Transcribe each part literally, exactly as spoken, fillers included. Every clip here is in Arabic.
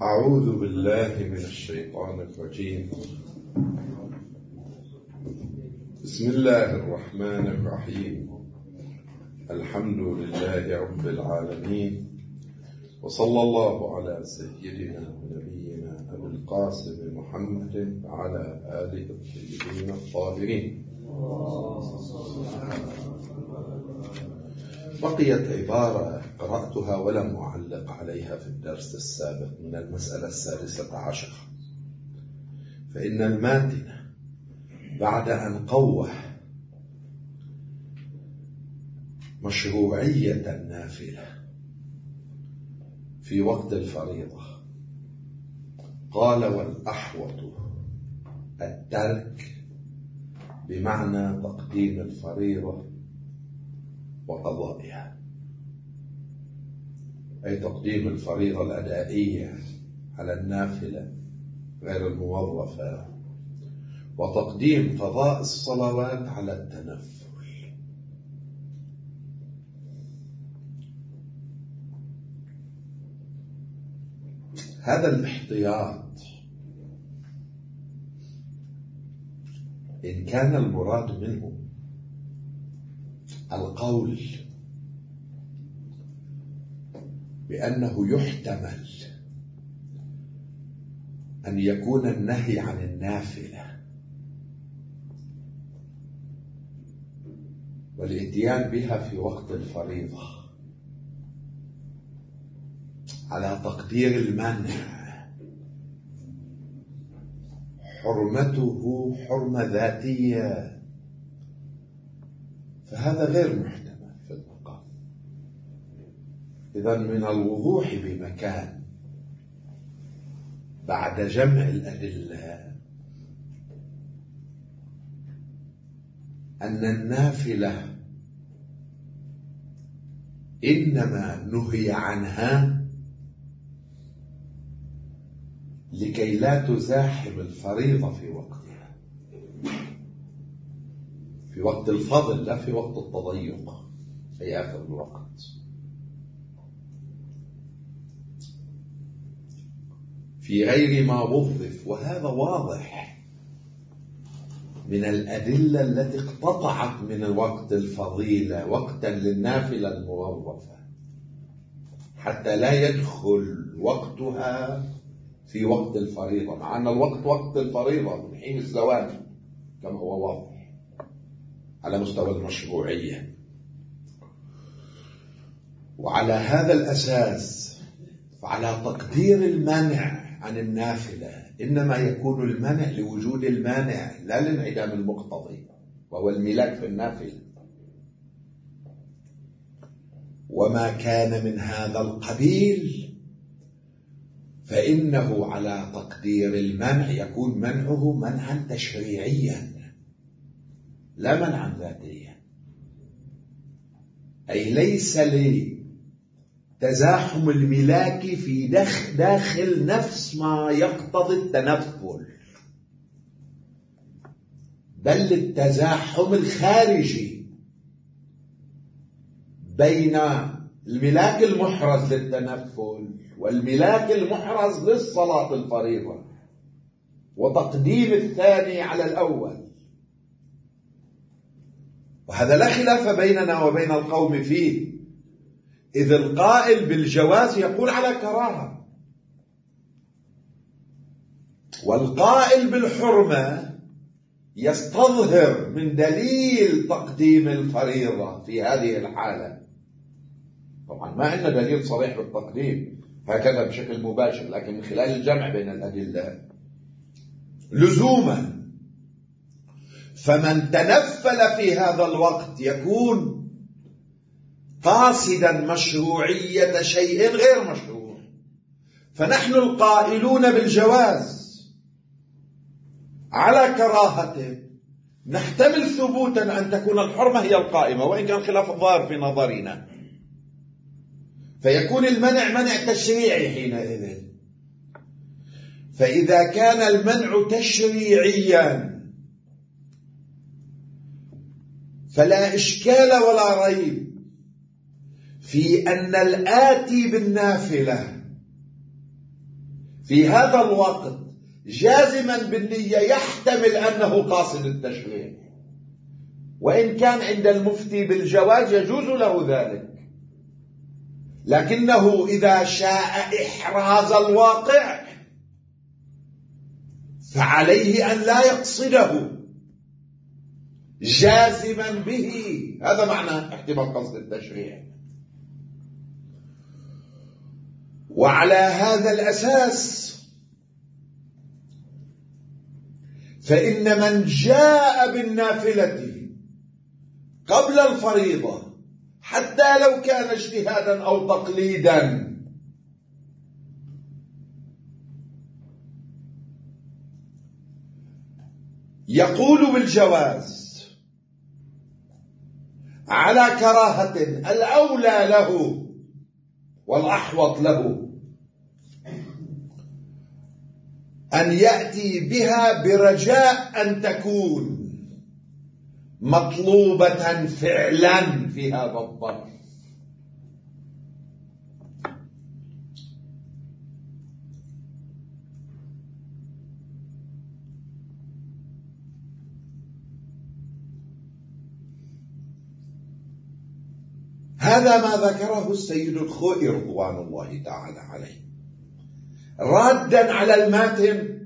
أعوذ بالله من الشيطان الرجيم. بسم الله الرحمن الرحيم. الحمد لله رب العالمين، وصلى الله على سيدنا ونبينا أبي القاسم محمد وعلى آله الطيبين الطاهرين. بقيت عبارة قرأتها ولم أعلق عليها في الدرس السابق من المسألة السادسة عشر، فإن الماتن بعد أن قوّه مشروعية النافلة في وقت الفريضة قال: والأحوط الترك، بمعنى تقديم الفريضة وقضائها، أي تقديم الفريضة الأدائية على النافلة غير الموظفة، وتقديم قضاء الصلوات على التنفل. هذا الاحتياط إن كان المراد منه القول بأنه يحتمل أن يكون النهي عن النافلة والإتيان بها في وقت الفريضة على تقدير المنع، حرمته حرمة ذاتية، فهذا غير محتمل في المقام. إذن من الوضوح بمكان بعد جمع الأدلة أن النافلة إنما نهي عنها لكي لا تزاحم الفريضة في وقتها، في وقت الفضل لا في وقت التضيق في آخر الوقت. في غير ما وظف، وهذا واضح من الأدلة التي اقتطعت من وقت الفضيلة وقتا للنافلة الموظفة حتى لا يدخل وقتها في وقت الفريضة، مع أن الوقت وقت الفريضة من حين الزواج كما هو واضح على مستوى المشروعية. وعلى هذا الأساس فعلى تقدير المانع عن النافلة إنما يكون المانع لوجود المانع لا لانعدام المقتضي، وهو الملاك في النافلة. وما كان من هذا القبيل فإنه على تقدير المنع يكون منعه منعا تشريعيا لا منعا ذاتيا، أي ليس لتزاحم الملاك في داخل نفس ما يقتضي التنفل، بل للتزاحم الخارجي بين الملاك المحرز للتنفل والملاك المحرز للصلاة الفريضة، وتقديم الثاني على الأول. وهذا لا خلاف بيننا وبين القوم فيه، إذ القائل بالجواز يقول على كراهة، والقائل بالحرمة يستظهر من دليل تقديم الفريضة في هذه الحالة. طبعا ما عندنا دليل صريح بالتقديم هكذا بشكل مباشر، لكن من خلال الجمع بين الأدلة لزوما. فمن تنفل في هذا الوقت يكون قاصدا مشروعية شيء غير مشروع، فنحن القائلون بالجواز على كراهته نحتمل ثبوتا أن تكون الحرمة هي القائمة، وإن كان خلاف الظاهر في نظرنا، فيكون المنع منع تشريعي حينئذ. فإذا كان المنع تشريعيا فلا إشكال ولا ريب في أن الآتي بالنافلة في هذا الوقت جازما بالنية يحتمل أنه قاصد التشريع، وإن كان عند المفتي بالجواز يجوز له ذلك، لكنه إذا شاء إحراز الواقع فعليه أن لا يقصده جازما به. هذا معنى احتمال قصد التشريع. وعلى هذا الأساس فإن من جاء بالنافلة قبل الفريضة حتى لو كان اجتهادا أو تقليدا يقول بالجواز على كراهة، الأولى له والأحوط له أن يأتي بها برجاء أن تكون مطلوبة فعلا في هذا الظرف. هذا ما ذكره السيد الخوئي رضوان الله تعالى عليه رادا على الماتن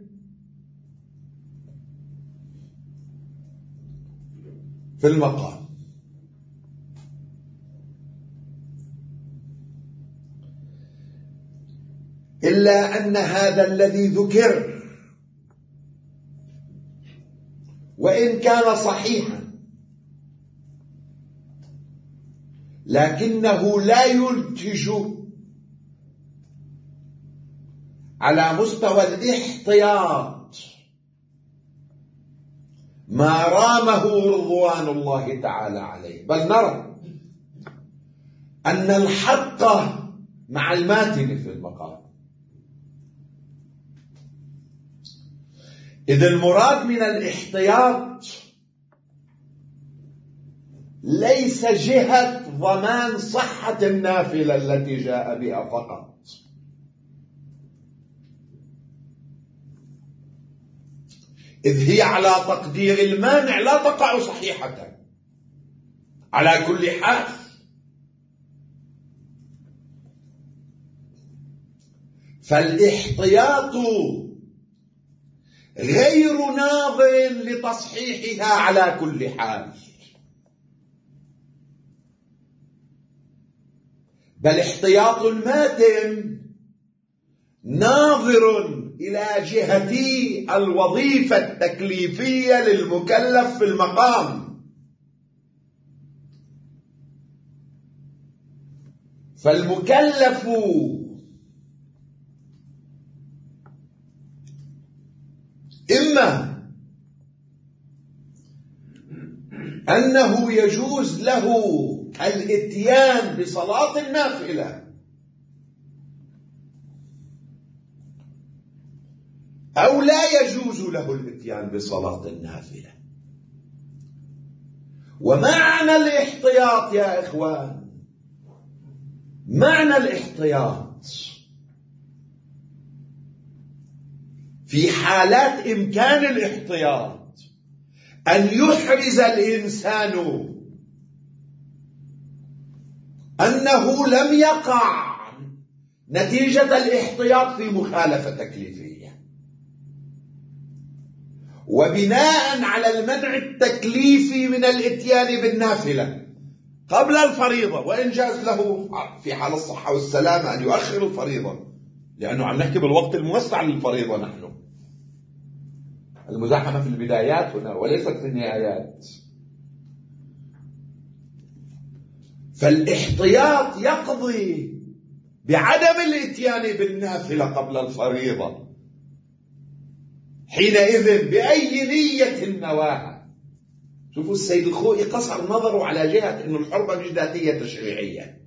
في المقام. إلا أن هذا الذي ذكر وإن كان صحيحا لكنه لا ينتج على مستوى الاحتياط ما رامه رضوان الله تعالى عليه، بل نرى أن الحق مع الماتن في المقام. إذ المراد من الاحتياط ليس جهة ضمان صحة النافلة التي جاء بها فقط، إذ هي على تقدير المانع لا تقع صحيحة على كل حال. فالاحتياط غير ناظر لتصحيحها على كل حال، بل احتياط الماتن ناظر إلى جهة الوظيفة التكليفية للمكلف في المقام. فالمكلف إما أنه يجوز له الاتيان بصلاة النافلة، أو لا يجوز له الاتيان بصلاة النافلة. ومعنى الاحتياط يا إخوان، معنى الاحتياط في حالات إمكان الاحتياط أن يحرز الإنسان أنه لم يقع نتيجة الاحتياط في مخالفة تكليفية، وبناء على المنع التكليفي من الاتيان بالنافلة قبل الفريضة، وإن جاز له في حال الصحة والسلامة أن يؤخر الفريضة، لأنه عم نحكي بالوقت الموسع للفريضة، نحن المزاحمة في البدايات هنا وليست في النهايات. فالاحتياط يقضي بعدم الاتيان بالنافلة قبل الفريضة، حينئذ بأي نية نواها. شوفوا السيد الخوئي قصر نظره على جهة أن الحرمة مش ذاتية تشريعية،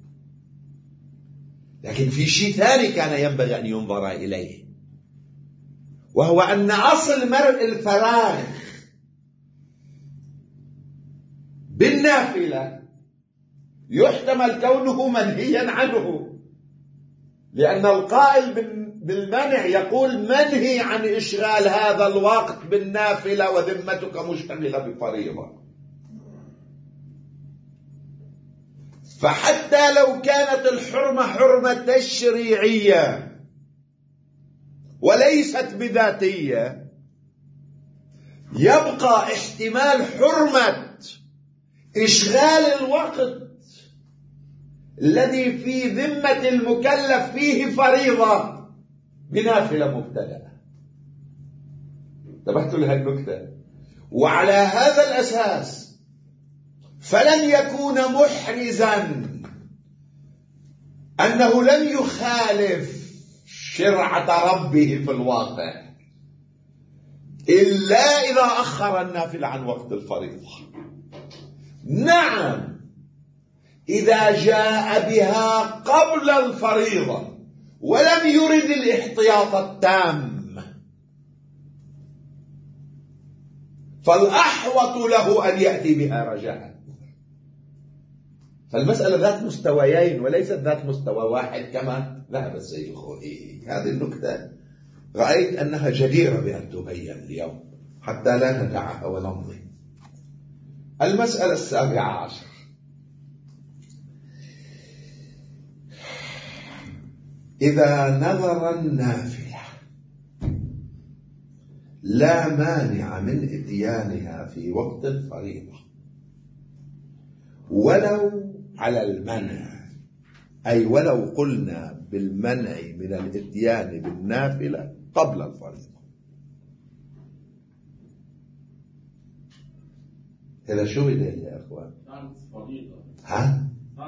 لكن في شيء ثاني كان ينبغي أن ينظر إليه، وهو أن أصل مرء الفراغ بالنافلة يحتمل كونه منهيا عنه، لأن القائل بالمنع يقول منهي عن إشغال هذا الوقت بالنافلة وذمتك مشتغلة بفريضة. فحتى لو كانت الحرمة حرمة تشريعية وليست بذاتية، يبقى احتمال حرمة إشغال الوقت الذي في ذمة المكلف فيه فريضة بنافلة مبتدأة. انتبهتوا لهذه النكتة؟ وعلى هذا الأساس فلن يكون محرزا أنه لم يخالف شرعة ربه في الواقع إلا إذا أخر النافلة عن وقت الفريضة. نعم، إذا جاء بها قبل الفريضة ولم يرد الاحتياط التام فالأحوط له أن يأتي بها رجاء. فالمسألة ذات مستويين وليست ذات مستوى واحد كما ذهب السيد الخوئي. هذه النكتة رأيت أنها جديرة بأن تبين اليوم حتى لا ندعها ونمضي. المسألة السابعة عشر: إذا نذر النافلة لا مانع من إتيانها في وقت الفريضة ولو على المنع، أي ولو قلنا بالمنع من الإتيان بالنافلة قبل الفريضة. هذا شو بدل يا أخوان؟ ها؟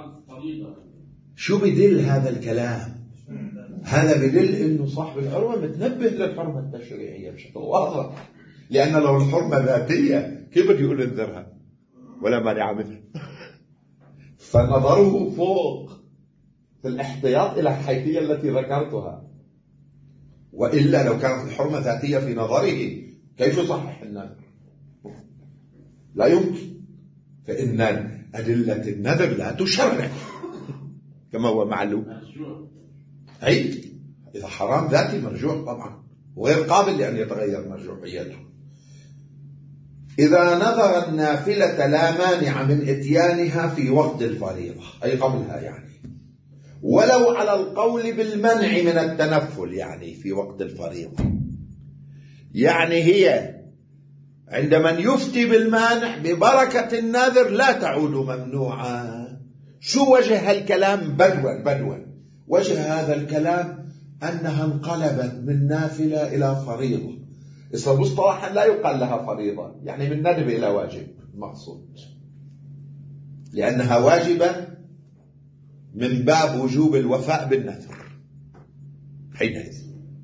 شو بدل هذا الكلام؟ هذا بدل إنه صاحب الحرمة متنبه للحرمة التشريعية بشكل واضح، لأن لو الحرمة ذاتية كيف بده يقول انذرها ولا مانع منها؟ فنظره فوق في الاحتياط إلى الحيثية التي ذكرتها، وإلا لو كانت الحرمة ذاتية في نظره كيف يصحح النذر؟ لا يمكن، فإن أدلة النذر لا تشرع كما هو معلوم. أي إذا حرام ذاتي مرجوع طبعا وغير قابل لأن يتغير مرجوعيته. إذا نذر النافلة لا مانع من إتيانها في وقت الفريضة، أي قبلها يعني، ولو على القول بالمنع من التنفل يعني في وقت الفريضة. يعني هي عند من يفتي بالمانع ببركة النذر لا تعود ممنوعة. شو وجه هالكلام بدوا بدوا؟ وجه هذا الكلام أنها انقلبت من نافلة إلى فريضة. إذا مصطلحا لا يقال لها فريضة، يعني من ندب إلى واجب المقصود، لأنها واجبة من باب وجوب الوفاء بالنذر حينئذ.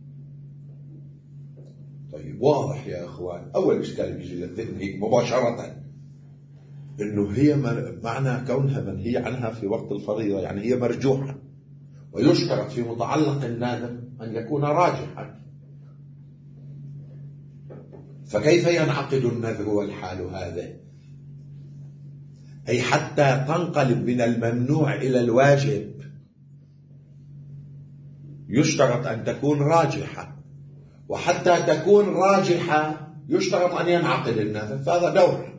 طيب واضح يا أخوان. أول إشكال بيجي للذهن هيك مباشرة إنه هي معنى كونها منهي عنها في وقت الفريضة يعني هي مرجوحة، ويشترط في متعلق النذر أن يكون راجحا. فكيف ينعقد النذر والحال هذا؟ أي حتى تنقلب من الممنوع إلى الواجب يشترط أن تكون راجحة، وحتى تكون راجحة يشترط أن ينعقد النذر. فهذا دور.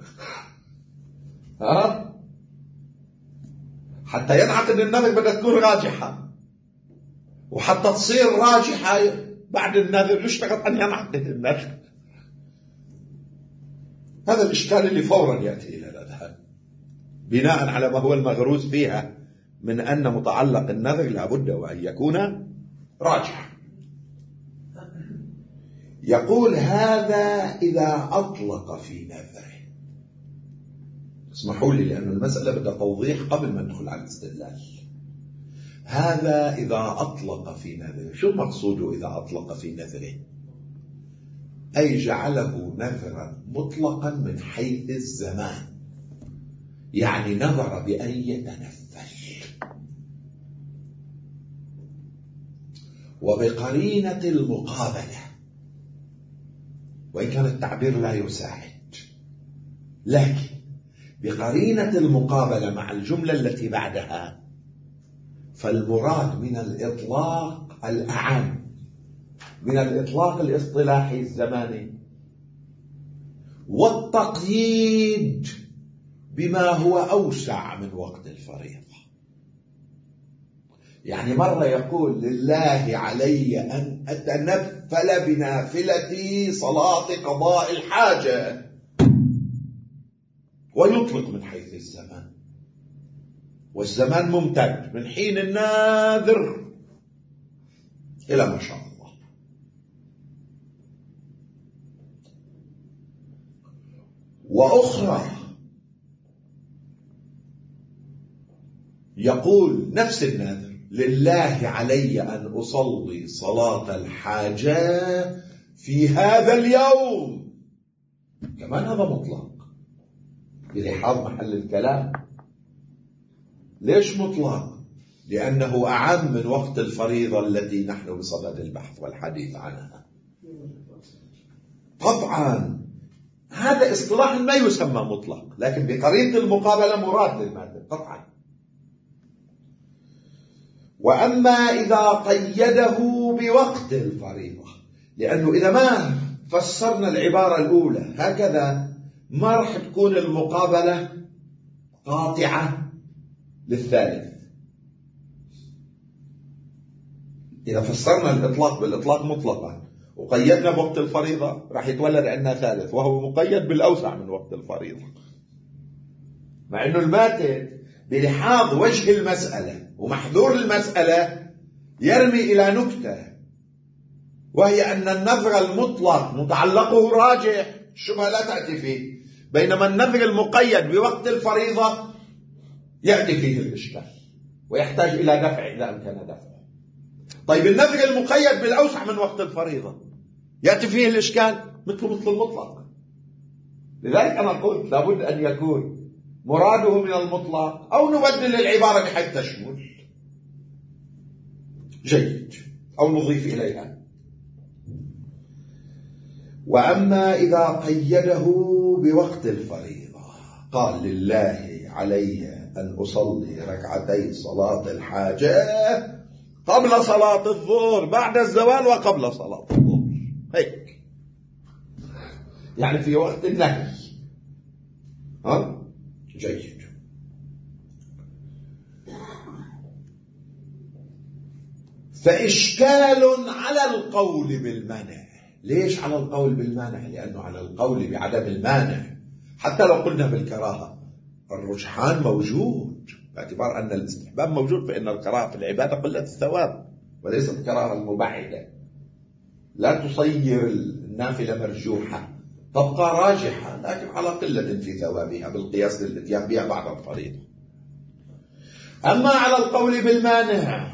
ها؟ حتى ينعقد النذر بدها تكون راجحة، وحتى تصير راجحة بعد النذر يشترط أن ينعقد النذر. هذا الإشكال اللي فورا يأتي إلى الأذهان بناء على ما هو المغروس فيها من أن متعلق النذر لابد وأن يكون راجح. يقول هذا إذا أطلق في نذره. اسمحوا لي لأن المسألة بدها توضيح قبل ما ندخل على الاستدلال. هذا إذا أطلق في نذره. شو مقصوده إذا أطلق في نذره؟ أي جعله نذرا مطلقا من حيث الزمان، يعني نذر بأن يتنفل، وبقرينة المقابلة، وإن كان التعبير لا يساعد، لكن بقرينة المقابلة مع الجملة التي بعدها، فالمراد من الإطلاق الأعم من الإطلاق الاصطلاحي الزماني والتقييد بما هو أوسع من وقت الفريضة. يعني مرة يقول لله علي أن أتنفل بنافلتي صلاة قضاء الحاجة، ويطلق من حيث الزمان، والزمان ممتد من حين الناذر إلى ما شاء الله. وأخرى يقول نفس الناذر لله علي أن أصلي صلاة الحاجة في هذا اليوم، كمان هذا مطلق بلحاظ محل الكلام. ليش مطلق؟ لأنه أعم من وقت الفريضة التي نحن بصدد البحث والحديث عنها. طبعا هذا اصطلاح ما يسمى مطلق، لكن بقرينة المقابلة مراد للمادة قطعا. وأما إذا قيده بوقت الفريضة، لأنه إذا ما فسرنا العبارة الأولى هكذا ما راح تكون المقابلة قاطعة للثالث. إذا فسرنا الإطلاق بالإطلاق مطلقا وقيدنا بوقت الفريضة راح يتولد عندنا ثالث وهو مقيد بالأوسع من وقت الفريضة، مع أنه المادة بلحاظ وجه المسألة ومحذور المسألة يرمي إلى نكتة، وهي أن النذر المطلق متعلقه راجح، الشبهة لا تأتي فيه، بينما النذر المقيد بوقت الفريضة يأتي فيه الإشكال ويحتاج إلى دفع إذا أمكن دفعه. طيب النذر المقيد بالأوسع من وقت الفريضة يأتي فيه الإشكال مثل مثل المطلق. لذلك أنا قلت لابد أن يكون مراده من المطلق أو نبدل العبارة بحيث تشمل جيد أو نضيف إليها. وأما إذا قيده بوقت الفريضة قال لله علي أن أصلي ركعتي صلاة الحاجة قبل صلاة الظهر بعد الزوال وقبل صلاة الظهر، هيك يعني في وقت النهي. ها جيد. فإشكال على القول بالمانع. ليش على القول بالمانع؟ لأنه على القول بعدم المانع حتى لو قلنا بالكراهة الرجحان موجود، باعتبار أن الاستحباب موجود، فإن الكراهة في العبادة قلة الثواب وليست الكراهة المبعدة. لا تصير النافلة مرجوحة، تبقى راجحة لكن على قلة في ثوابها بالقياس للاتيان بها بعد الفريضة. أما على القول بالمانع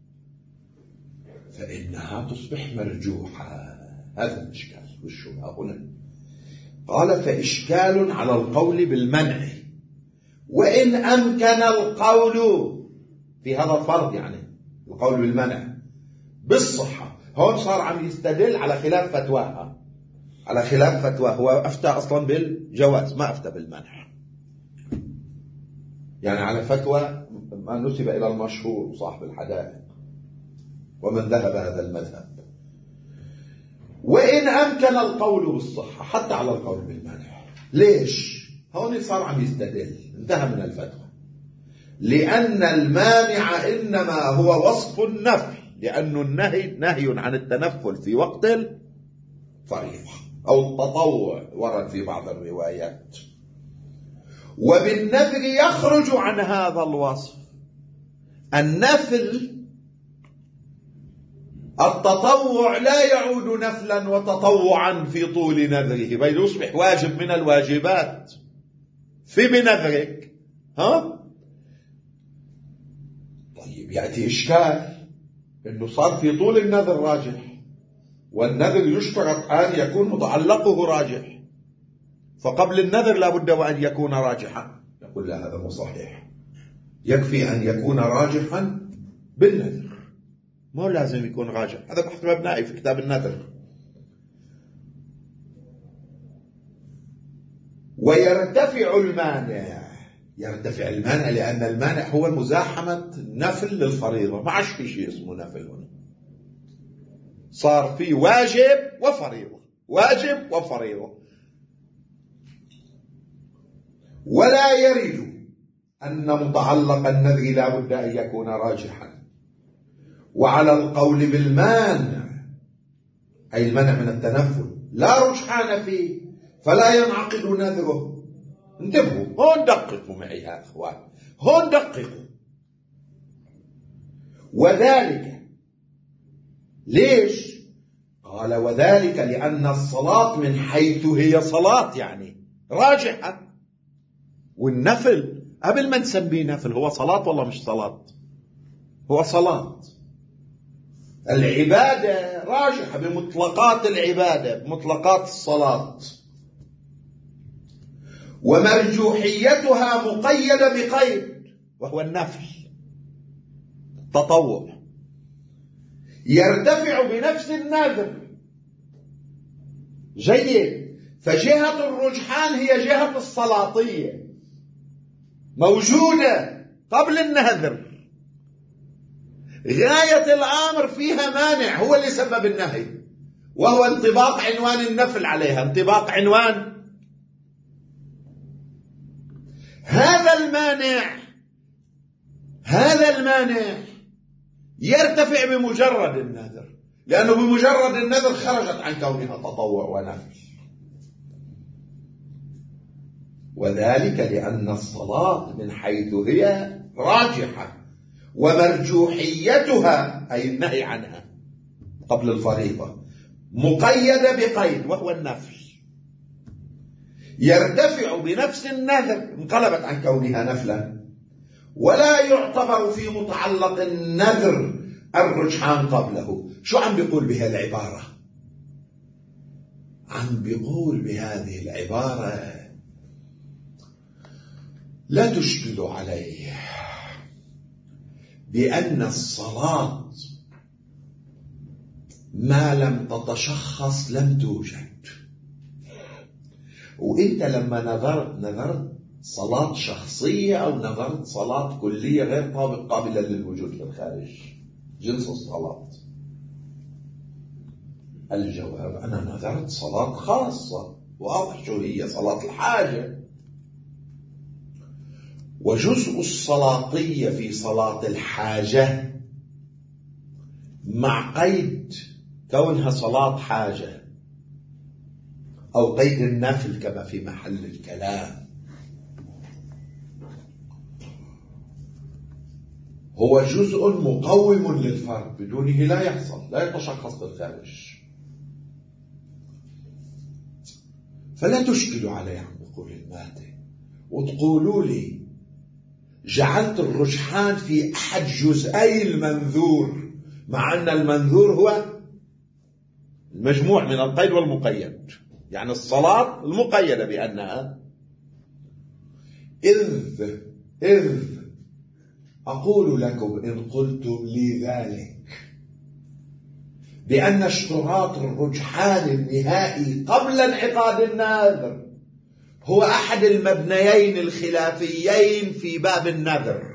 فإنها تصبح مرجوحة. هذا الإشكال والشبهة هنا. قال فإشكال على القول بالمنع وإن أمكن القول في هذا الفرض، يعني القول بالمنع بالصحة. هون صار عم يستدل على خلاف فتواها، على خلاف فتوى. هو أفتى أصلا بالجواز ما أفتى بالمنع، يعني على فتوى ما نسب إلى المشهور صاحب الحدائق ومن ذهب هذا المذهب. وإن أمكن القول بالصحة حتى على القول بالمنع. ليش؟ هون صار عم يستدل، انتهى من الفتوى. لأن المانع إنما هو وصف النفي، لأن النهي نهي عن التنفل في وقت الفريضة أو التطوع ورد في بعض الروايات. وبالنذر يخرج عن هذا الوصف. النفل التطوع لا يعود نفلا وتطوعا في طول نذره، بل يصبح واجب من الواجبات في بنذرك. ها؟ طيب يأتي إشكال إنه صار في طول النذر راجح، والنذر يشترط أن يكون متعلقه راجح، فقبل النذر لابد وأن يكون راجحا. يقول لا هذا مو صحيح، يكفي أن يكون راجحا بالنذر، مو لازم يكون راجح. هذا بحث مبنائي في كتاب النذر. ويرتفع المانع. يرتفع المانع لأن المانع هو مزاحمة نفل للفريضة، ما عادش في شيء اسمه نفل هنا. صار في واجب وفريضة، واجب وفريضة. ولا يرد أن متعلق النذر لا بد أن يكون راجحا. وعلى القول بالمانع، أي المنع من التنفل، لا رجحان فيه فلا ينعقد نذره. انتبهوا، هون دققوا معي يا أخوان، هون دققوا. وذلك ليش؟ قال وذلك لأن الصلاة من حيث هي صلاة يعني راجحة، والنفل قبل ما نسميه نفل هو صلاة ولا مش صلاة؟ هو صلاة. العبادة راجحة بمطلقات العبادة، بمطلقات الصلاة، ومرجوحيتها مقيدة بقيد وهو النفل، التطوع، يرتفع بنفس النذر. جيد. فجهة الرجحان هي جهة الصلاطية، موجودة قبل النذر. غاية الأمر فيها مانع هو اللي سبب النهي، وهو انطباق عنوان النفل عليها، انطباق عنوان. هذا المانع هذا المانع يرتفع بمجرد النذر، لأنه بمجرد النذر خرجت عن كونها تطوع ونفل. وذلك لأن الصلاة من حيث هي راجحة، ومرجوحيتها أي النهي عنها قبل الفريضة مقيدة بقيد وهو النفل، يرتفع بنفس النذر، انقلبت عن كونها نفلا. ولا يعتبر في متعلق النذر الرجحان قبله. شو عم بيقول بها العبارة؟ عم بيقول بهذه العبارة لا تشكل عليه بأن الصلاة ما لم تتشخص لم توجد. وإنت لما نظرت نظرت صلاة شخصية أو نظرت صلاة كلية غير قابلة للوجود في الخارج، جنس الصلاة. الجواب أنا نظرت صلاة خاصة، واضح شو هي صلاة الحاجة. وجزء الصلاطية في صلاة الحاجة مع قيد كونها صلاة حاجة أو قيد النفل كما في محل الكلام، هو جزء مقوم للفرد، بدونه لا يحصل، لا يتشخص بالخارج. فلا تشكلوا علي عم بقول المادة وتقولوا لي جعلت الرجحان في أحد جزئي المنذور، مع أن المنذور هو المجموع من القيد والمقيد، يعني الصلاة المقيدة بأنها. إذ إذ أقول لكم إن قلتم لي ذلك بأن اشتراط الرجحان النهائي قبل انعقاد النذر هو أحد المبنيين الخلافيين في باب النذر،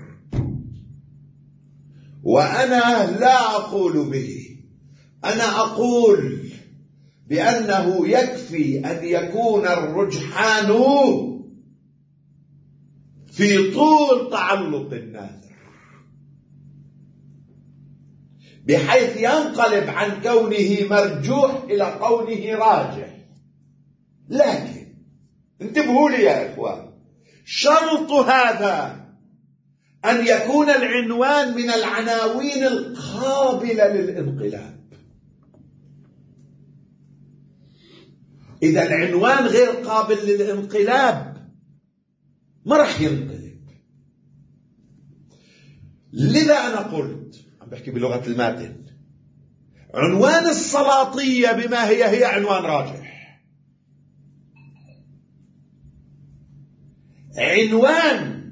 وأنا لا أقول به. أنا أقول بأنه يكفي أن يكون الرجحان في طول تعلق النذر، بحيث ينقلب عن كونه مرجوح إلى كونه راجح. لكن انتبهوا لي يا إخوان، شرط هذا أن يكون العنوان من العناوين القابلة للانقلاب. إذا العنوان غير قابل للانقلاب ما راح ينقلب. لذا أنا قلت، عم بحكي بلغة الماتن، عنوان الصلاطية بما هي هي عنوان راجح. عنوان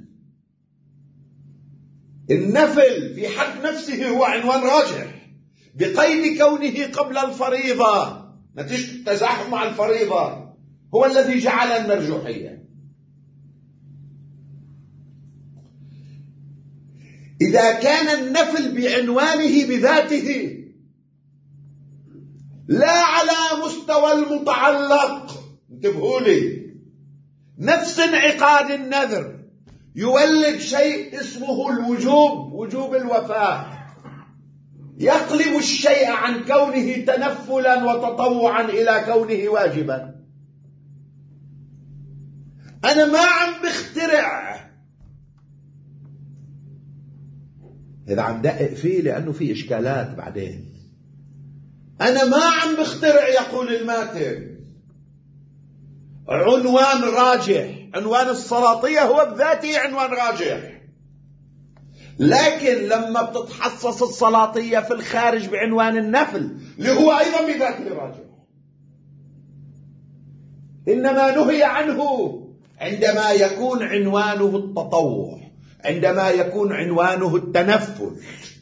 النفل في حد نفسه هو عنوان راجح بقيد كونه قبل الفريضة، نتيجة التزاحم مع الفريضة هو الذي جعل المرجوحية. إذا كان النفل بعنوانه بذاته لا على مستوى المتعلق. انتبهوا لي، نفس انعقاد النذر يولد شيء اسمه الوجوب، وجوب الوفاء، يقلب الشيء عن كونه تنفلا وتطوعا إلى كونه واجبا. أنا ما عم بخترع، إذا عم دقق فيه لأنه في إشكالات بعدين. أنا ما عم بخترع، يقول الماتن، عنوان راجح. عنوان السلاطية هو بذاته عنوان راجح، لكن لما بتتحصص السلاطية في الخارج بعنوان النفل اللي هو أيضا بذاته راجح، إنما نهي عنه عندما يكون عنوانه التطوع، عندما يكون عنوانه التنفل.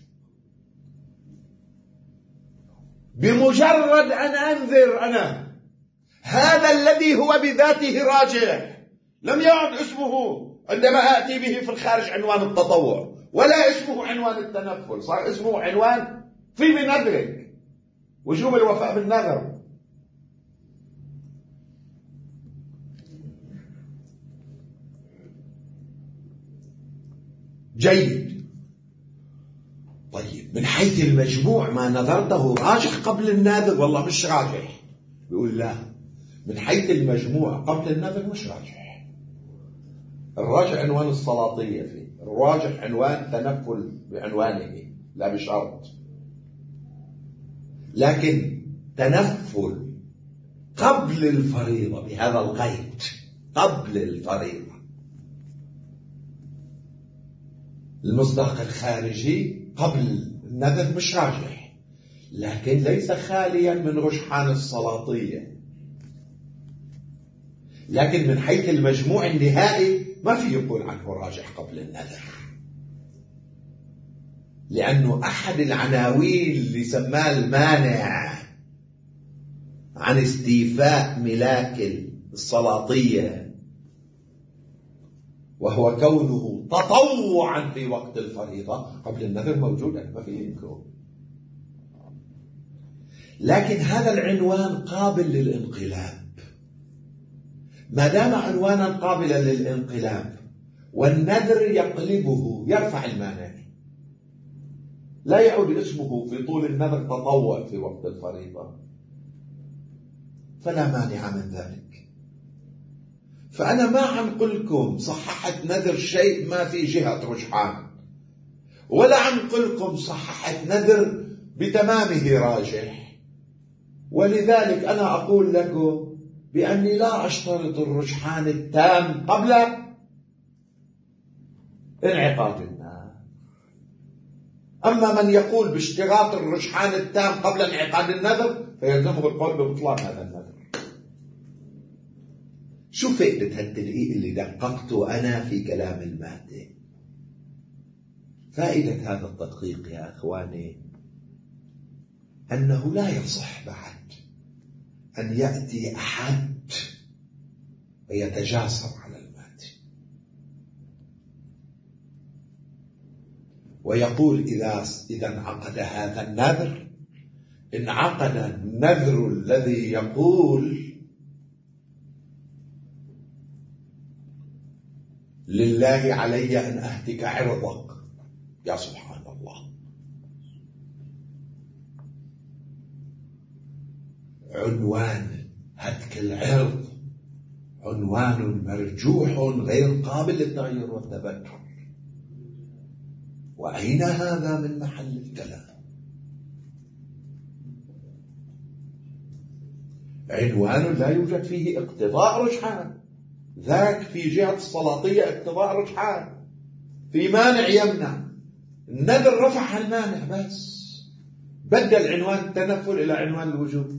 بمجرد أن أنذر أنا هذا الذي هو بذاته راجح، لم يعد اسمه عندما آتي به في الخارج عنوان التطوع، ولا اسمه عنوان التنفل، صار اسمه عنوان في بنذرك، وجوب الوفاء بالنذر. جيد. طيب من حيث المجموع ما نذرته راجح قبل النذر؟ والله مش راجح. بيقول لا، من حيث المجموع قبل النذر مش راجح. الراجح عنوان السلاطية فيه، الراجح عنوان تنفل بعنوانه لا بشرط. لكن تنفل قبل الفريضة بهذا القيد، قبل الفريضة، المصداق الخارجي قبل النذر مش راجح، لكن ليس خاليا من رجحان السلاطية. لكن من حيث المجموع النهائي ما في يقول عنه راجح قبل النذر، لأنه أحد العناوين اللي سماه المانع عن استيفاء ملاك السلاطية وهو كونه تطوعا في وقت الفريضة قبل النذر موجودا، ما في ينكره. لكن هذا العنوان قابل للانقلاب. ما دام عنوانا قابلا للانقلاب والنذر يقلبه، يرفع المانع، لا يعود اسمه في طول النذر تطوع في وقت الفريضة، فلا مانع من ذلك. فأنا ما عم قلكم صححت نذر شيء ما في جهة رجحان، ولا عم قلكم صححت نذر بتمامه راجح. ولذلك أنا أقول لكم بأني لا أشترط الرجحان التام قبل انعقاد النذر. أما من يقول باشتراط الرجحان التام قبل انعقاد النذر فيلزمه القول ببطلان هذا النذر. شو فائدة هالتدقيق اللي دققته أنا في كلام المادة؟ فائدة هذا التدقيق يا أخواني أنه لا يصح بعد أن يأتي أحد ويتجاسر على المادة ويقول إذا إذا انعقد هذا النذر انعقد النذر الذي يقول لله علي أن أهتك عرضك. يا سبحان الله، عنوان هتك العرض عنوان مرجوح غير قابل للتغيير والتبدل، وأين هذا من محل الكلام؟ عنوان لا يوجد فيه اقتضاء رجحان، ذاك في جهة السلاطية اقتضاء رجحان، في مانع يمنع. النذر رفع المانع بس، بدل عنوان التنفل إلى عنوان الوجوب.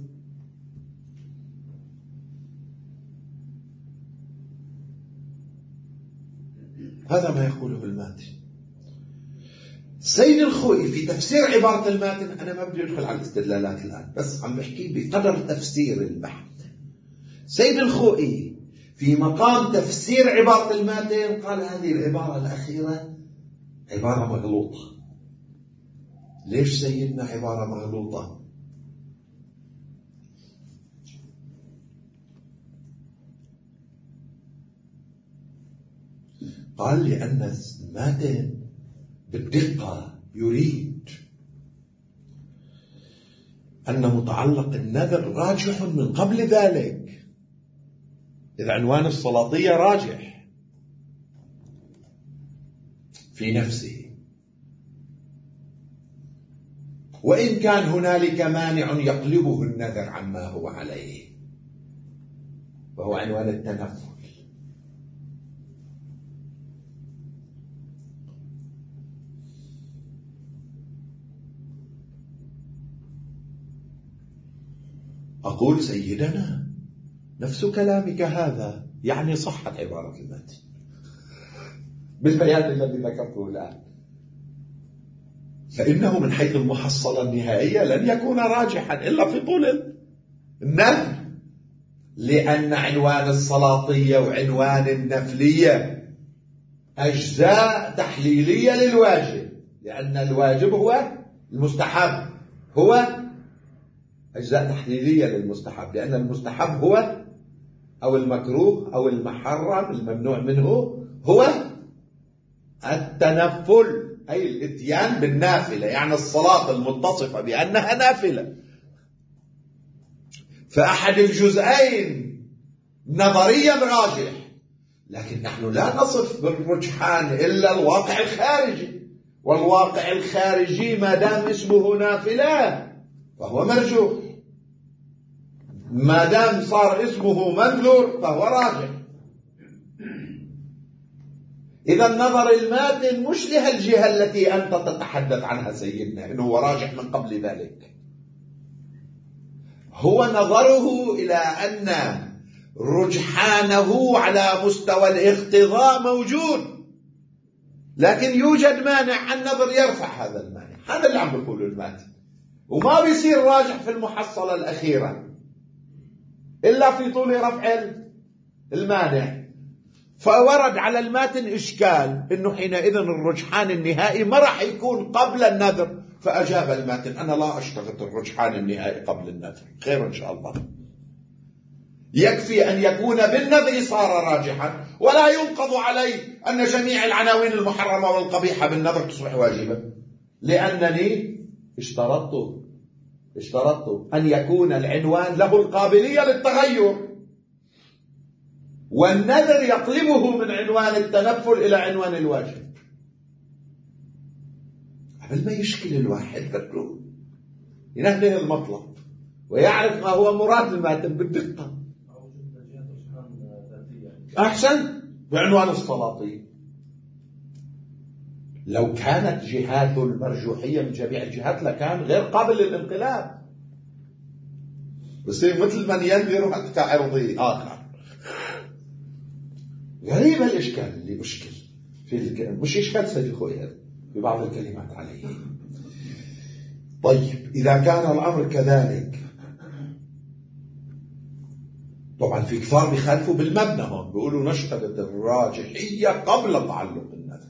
هذا ما يقوله الماتن. سيد الخوئي في تفسير عبارة الماتن، أنا ما بدي أدخل على الاستدلالات الآن، بس عم بحكي بقدر تفسير البحث. سيد الخوئي في مقام تفسير عبارة الماتن قال هذه العبارة الأخيرة عبارة مغلوطة. ليش سيدنا عبارة مغلوطة؟ قال لأن الماتن بالدقة يريد أن متعلق النذر راجح من قبل ذلك، إذ عنوان السلاطية راجح في نفسه، وإن كان هنالك مانع يقلبه النذر عما هو عليه، وهو عنوان التنفل. أقول سيدنا نفس كلامك هذا يعني صحة عبارة الماتن بالبيان الذي ذكرته الآن، فإنه من حيث المحصلة النهائية لن يكون راجحا إلا في طول النذر، لأن عنوان السلاطية وعنوان النفلية أجزاء تحليلية للواجب، لأن الواجب هو المستحب، هو أجزاء تحليلية للمستحب، لأن المستحب هو أو المكروه أو المحرم الممنوع منه هو التنفل، أي الاتيان بالنافلة، يعني الصلاة المتصفة بأنها نافلة. فأحد الجزئين نظريا راجح، لكن نحن لا نصف بالرجحان إلا الواقع الخارجي، والواقع الخارجي ما دام اسمه نافلة فهو مرجوح، ما دام صار اسمه منذر فهو راجح. إذا النظر الماتن مش لهالجهة التي أنت تتحدث عنها سيدنا إنه هو راجح من قبل ذلك، هو نظره إلى أن رجحانه على مستوى الاقتضاء موجود، لكن يوجد مانع، النظر يرفع هذا المانع. هذا اللي عم بيقوله الماتن، وما بيصير راجح في المحصلة الأخيرة إلا في طول رفع المانع. فورد على الماتن إشكال إنه حينئذ الرجحان النهائي ما راح يكون قبل النذر، فأجاب الماتن أنا لا أشترط الرجحان النهائي قبل النذر، خير إن شاء الله، يكفي أن يكون بالنذر صار راجحا، ولا ينقض علي أن جميع العناوين المحرمة والقبيحة بالنذر تصبح واجبة، لأنني اشترطت اشترطت أن يكون العنوان له القابلية للتغير، والنذر يقلبه من عنوان التنفل إلى عنوان الواجب. قبل ما يشكل الواحد بده ينهي المطلب ويعرف ما هو مراد الماتن بالدقة. أحسن بعنوان السلاطين، لو كانت جهات المرجوحية من جميع الجهات لكان غير قابل للانقلاب، بصير مثل من ينذر كعرضي آخر. غريب الإشكال اللي مشكل في الكلام، مش إشكال سيد خويا في بعض الكلمات عليه. طيب إذا كان الأمر كذلك، طبعا في كفار بيخالفوا بالمبنى، هم بيقولوا نشترط الراجحية قبل تعلق النذر،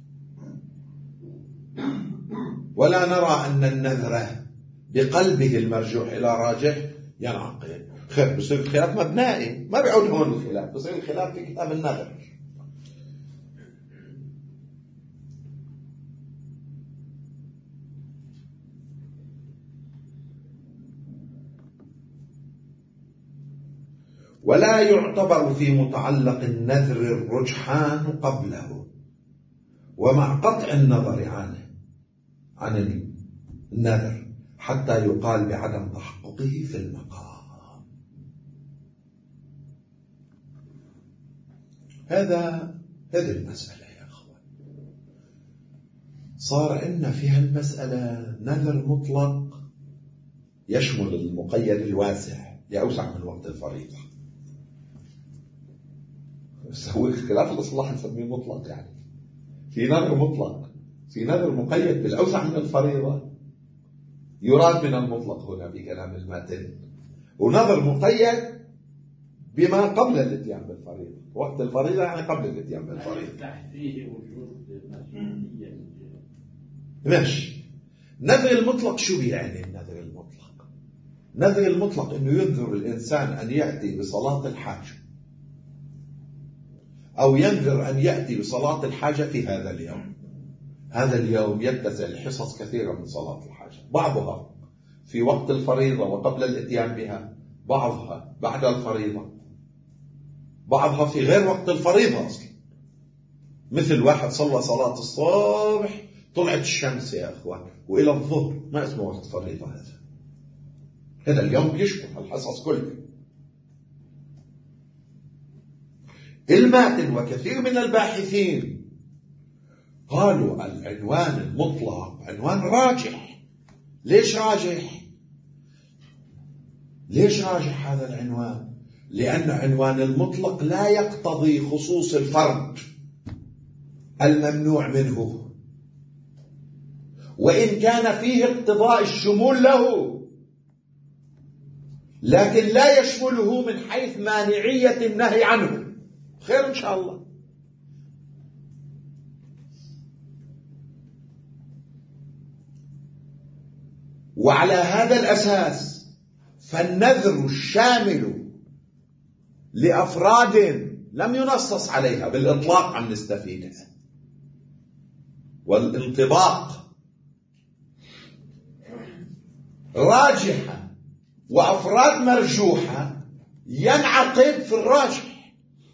ولا نرى أن النذر بقلبه المرجوح إلى راجح ينعقد. خير بصير الخلاف مبنائي، ما بيعود هون الخلاف، بصير الخلاف في كتاب النذر. ولا يعتبر في متعلق النذر الرجحان قبله، ومع قطع النظر عنه عن النذر حتى يقال بعدم تحققه في المقام. هذا هذه المسألة يا أخوان، صار إن فيها المسألة نذر مطلق يشمل المقيد الواسع لأوسع من وقت الفريضة. بس هو اختلاف الإصلاح نسميه مطلق، يعني في نذر مطلق، في نذر مقيد بالأوسع من الفريضة، يراد من المطلق هنا بكلام الماتن، ونذر مقيد بما قبل الاتيان بالفريضة، وقت الفريضة يعني قبل الاتيان بالفريضة. ماشي. نذر المطلق شو بيعني النذر المطلق؟ نذر المطلق انه ينذر الانسان ان يأتي بصلاة الحاج أو ينذر أن يأتي بصلاة الحاجة في هذا اليوم. هذا اليوم يتسع لحصص كثيرة من صلاة الحاجة، بعضها في وقت الفريضة وقبل الاتيان بها، بعضها بعد الفريضة، بعضها في غير وقت الفريضة أصلا. مثل واحد صلى صلاة الصبح طلعت الشمس يا أخوان وإلى الظهر، ما اسمه وقت فريضة هذا. هذا اليوم بيشبه الحصص كله. الماتن وكثير من الباحثين قالوا العنوان المطلق عنوان راجح. ليش راجح؟ ليش راجح هذا العنوان؟ لأن عنوان المطلق لا يقتضي خصوص الفرد الممنوع منه، وإن كان فيه اقتضاء الشمول له، لكن لا يشمله من حيث مانعية النهي عنه. خير إن شاء الله. وعلى هذا الأساس فالنذر الشامل لأفراد لم ينصص عليها بالإطلاق عم نستفيد، والانطباق راجحة وأفراد مرجوحة ينعقد في الراجح،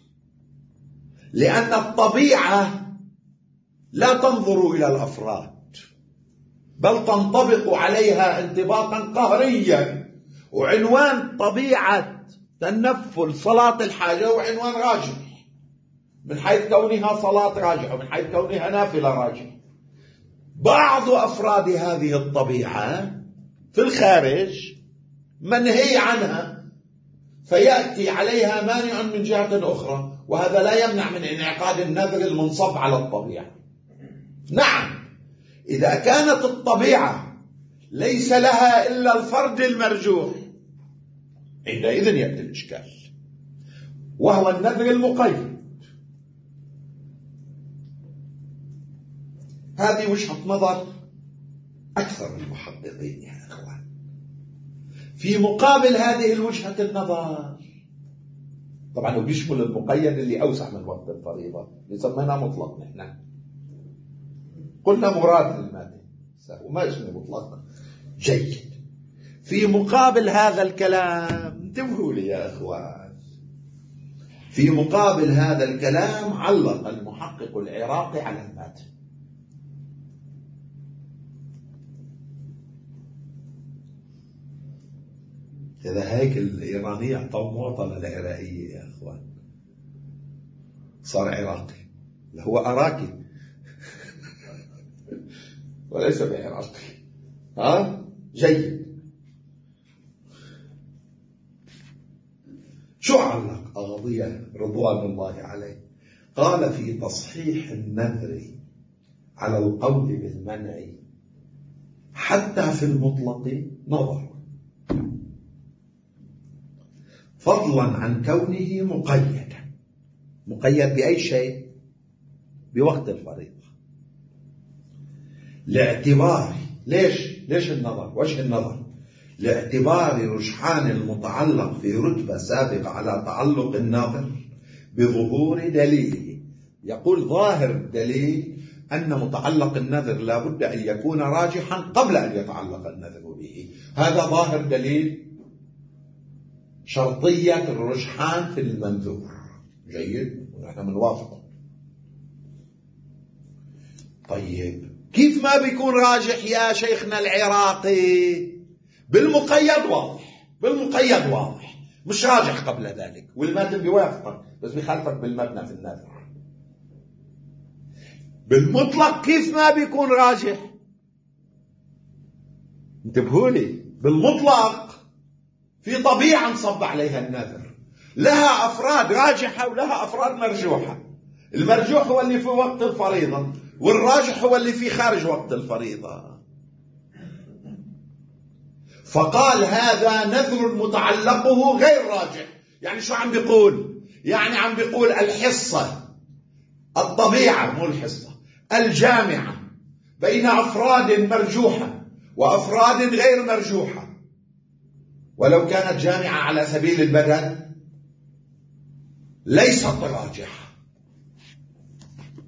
لأن الطبيعة لا تنظر إلى الأفراد بل تنطبق عليها انطباقا قهريا. وعنوان طبيعة تنفل صلاة الحاجة وعنوان راجح من حيث كونها صلاة راجحة ومن حيث كونها نافلة راجحة. بعض أفراد هذه الطبيعة في الخارج منهي عنها، فيأتي عليها مانع من جهة أخرى، وهذا لا يمنع من انعقاد النذر المنصب على الطبيعة. نعم، إذا كانت الطبيعة ليس لها إلا الفرد المرجوح عندئذ يأتي الإشكال، وهو النذر المقيد. هذه وجهة نظر أكثر المحققين يا أخوان. في مقابل هذه الوجهة النظر، طبعا وبيشمل المقيد اللي أوسع من وقت الفريضة اللي سميناه مطلق، نحن قلنا مراد المادة وما اسمه مطلق. جيد. في مقابل هذا الكلام، انتبهوا لي يا أخوان، في مقابل هذا الكلام علق المحقق العراقي على المادة. إذا هيك الإيرانية اعطوا معطى للعراقية يا أخوان، صار عراقي، هو أراكي وليس بعراقي. ها؟ جيد. شو علق قاضية رضوان الله عليه؟ قال في تصحيح النذر على القول بالمنع حتى في المطلق نظر، فضلا عن كونه مقيدا. مقيد بأي شيء؟ بوقت الفريضة. لاعتبار، ليش؟ ليش النظر؟ وجه النظر لاعتبار رجحان المتعلق في رتبة سابقة على تعلق الناظر بظهور دليله. يقول ظاهر الدليل أن متعلق النذر لا بد أن يكون راجحا قبل أن يتعلق النذر به. هذا ظاهر دليل شرطية الرجحان في المنذور. جيد، ونحن منوافق. طيب كيف ما بيكون راجح يا شيخنا العراقي؟ بالمقيد واضح، بالمقيد واضح، مش راجح قبل ذلك، والمتن بيوافقك بس بيخالفك بالمبنى في النذر. بالمطلق كيف ما بيكون راجح؟ انتبهوا لي، بالمطلق في طبيعة نصب عليها النذر، لها أفراد راجحة ولها أفراد مرجوحة. المرجوح هو اللي في وقت الفريضة، والراجح هو اللي في خارج وقت الفريضة. فقال هذا نذر متعلقه غير راجح. يعني شو عم بيقول؟ يعني عم بيقول الحصة، الطبيعة مو الحصة، الجامعة بين أفراد مرجوحة وأفراد غير مرجوحة، ولو كانت جامعة على سبيل البدل ليست راجحة.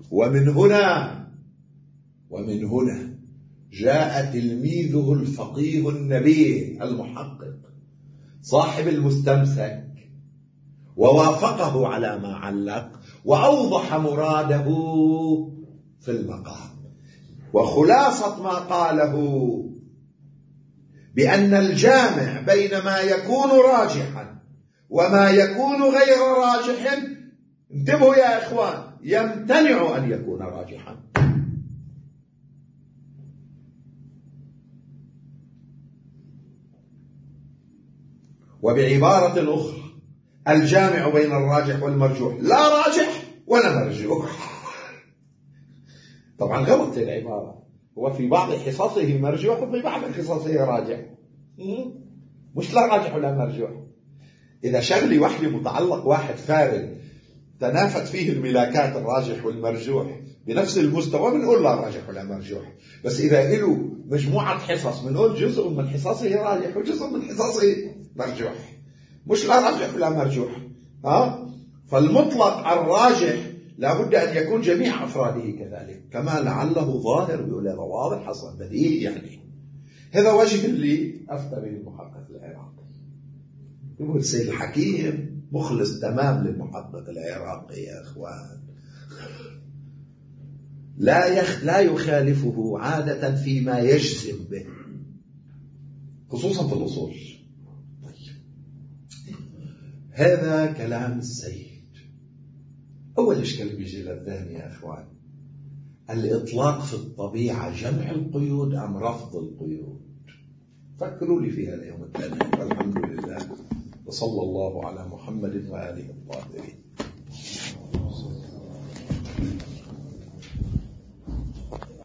ومن هنا ومن هنا جاء تلميذه الفقيه النبيه المحقق صاحب المستمسك ووافقه على ما علق وأوضح مراده في المقام. وخلاصة ما قاله بأن الجامع بين ما يكون راجحا وما يكون غير راجح، انتبهوا يا إخوان، يمتنع أن يكون راجحا. وبعبارة أخرى الجامع بين الراجح والمرجوح لا راجح ولا مرجوح. طبعا غلط العبارة، هو في بعض حصصه مرجوح وفي بعض حصصه راجح، مش لا راجح ولا مرجوح. إذا شغلي وحدي متعلق واحد فارغ تنافت فيه الملاكات الراجح والمرجوح بنفس المستوى بنقول لا راجح ولا مرجوح. بس إذا له مجموعة حصص بنقول جزء من حصصه راجح وجزء من حصصه مرجوح، مش لا راجح ولا مرجوح. ها؟ فالمطلق الراجح لابد أن يكون جميع أفراده كذلك، كما لعله ظاهر بيقول هذا واضح أصلا بديهي. يعني هذا وجه اللي أفتى به المحقق العراقي. يقول سيد الحكيم مخلص تمام للمحقق العراقي يا أخوان، لا يخ لا يخالفه عادة فيما يجزم به، خصوصا في الأصول. طيب، هذا كلام السيد. أول إشكال بيجي للذهن يا أخوان، الإطلاق في الطبيعة جمع القيود أم رفض القيود؟ فكروا لي في هذا يوم الثاني. والحمد لله وصلى الله على محمد وآله الطاهرين.